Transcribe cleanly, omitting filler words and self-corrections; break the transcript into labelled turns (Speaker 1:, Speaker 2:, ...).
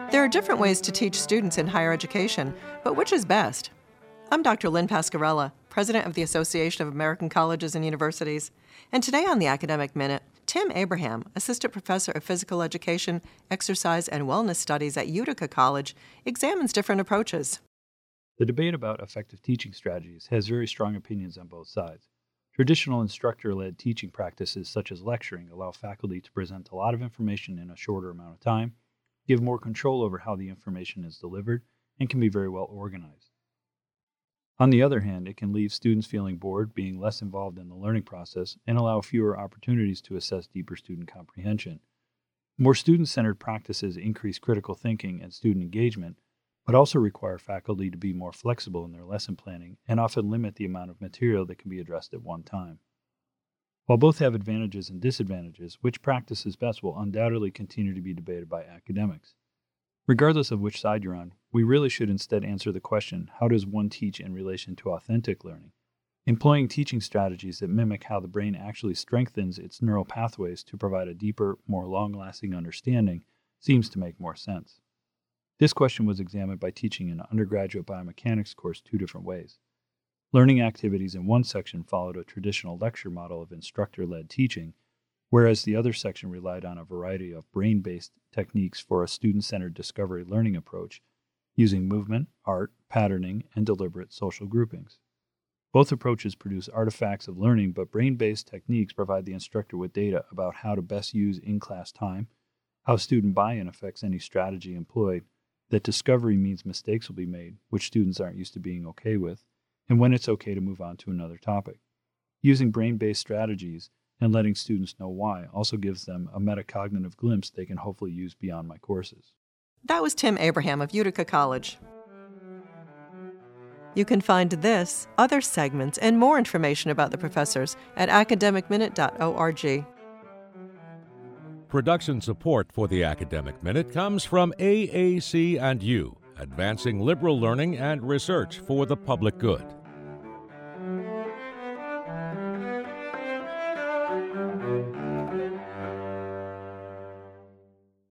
Speaker 1: There are different ways to teach students in higher education, but which is best? I'm Dr. Lynn Pascarella, President of the Association of American Colleges and Universities. And today on the Academic Minute, Tim Abraham, Assistant Professor of Physical Education, Exercise, and Wellness Studies at Utica College, examines different approaches.
Speaker 2: The debate about effective teaching strategies has very strong opinions on both sides. Traditional instructor-led teaching practices such as lecturing allow faculty to present a lot of information in a shorter amount of time, give more control over how the information is delivered, and can be very well organized. On the other hand, it can leave students feeling bored, being less involved in the learning process, and allow fewer opportunities to assess deeper student comprehension. More student-centered practices increase critical thinking and student engagement, but also require faculty to be more flexible in their lesson planning and often limit the amount of material that can be addressed at one time. While both have advantages and disadvantages, which practice is best will undoubtedly continue to be debated by academics. Regardless of which side you're on, we really should instead answer the question, how does one teach in relation to authentic learning? Employing teaching strategies that mimic how the brain actually strengthens its neural pathways to provide a deeper, more long-lasting understanding seems to make more sense. This question was examined by teaching an undergraduate biomechanics course two different ways. Learning activities in one section followed a traditional lecture model of instructor-led teaching, whereas the other section relied on a variety of brain-based techniques for a student-centered discovery learning approach, using movement, art, patterning, and deliberate social groupings. Both approaches produce artifacts of learning, but brain-based techniques provide the instructor with data about how to best use in-class time, how student buy-in affects any strategy employed, that discovery means mistakes will be made, which students aren't used to being okay with, and when it's okay to move on to another topic. Using brain-based strategies and letting students know why also gives them a metacognitive glimpse they can hopefully use beyond my courses.
Speaker 1: That was Tim Abraham of Utica College. You can find this, other segments, and more information about the professors at academicminute.org.
Speaker 3: Production support for the Academic Minute comes from AAC&U, advancing liberal learning and research for the public good.